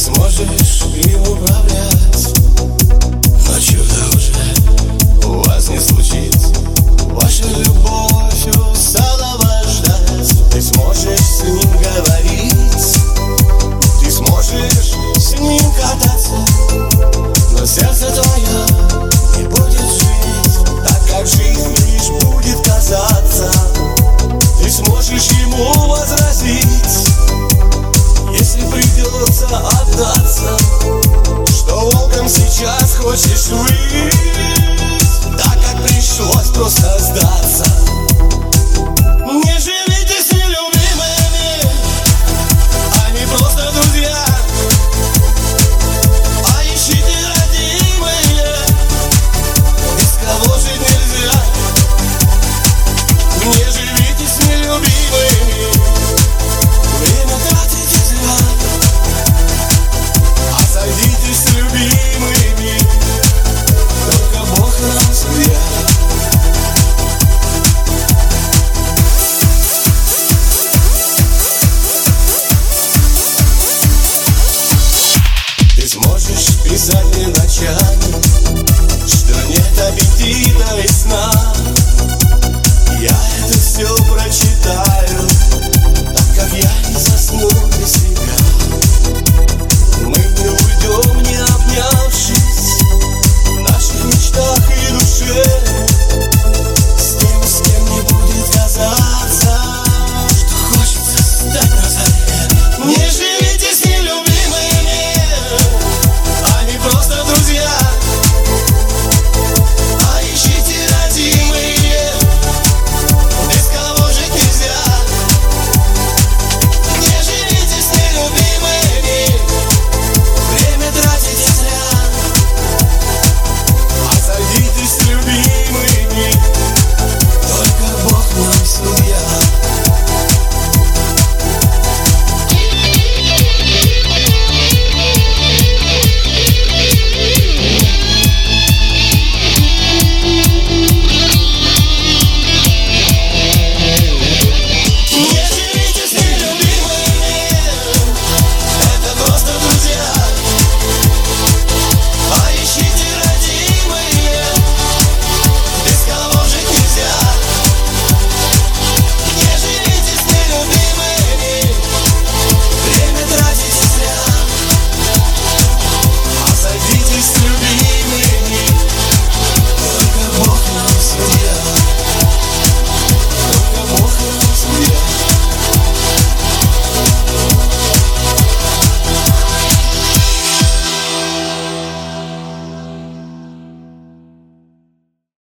сможешь им управлять, но чудо уже у вас не случится. Ваша любовь устала вас ждать. Ты сможешь с ним говорить, ты сможешь с ним кататься, но сердце твое не будет жить так, как жизнь лишь будет казаться. Ты сможешь ему возразить, если придется отдаться, что волком сейчас хочешь быть, так как пришлось просто сдаться. Не живите с нелюбимыми, они просто друзья, а ищите родимые, без кого жить нельзя. Не живите с нелюбимыми, время тратите зря, а сойдитесь с любимыми, только Бог нам судья. Ты сможешь писать мне ночами, что нет аппетита и сна. Я это все прочитаю, так как я не засну без себя.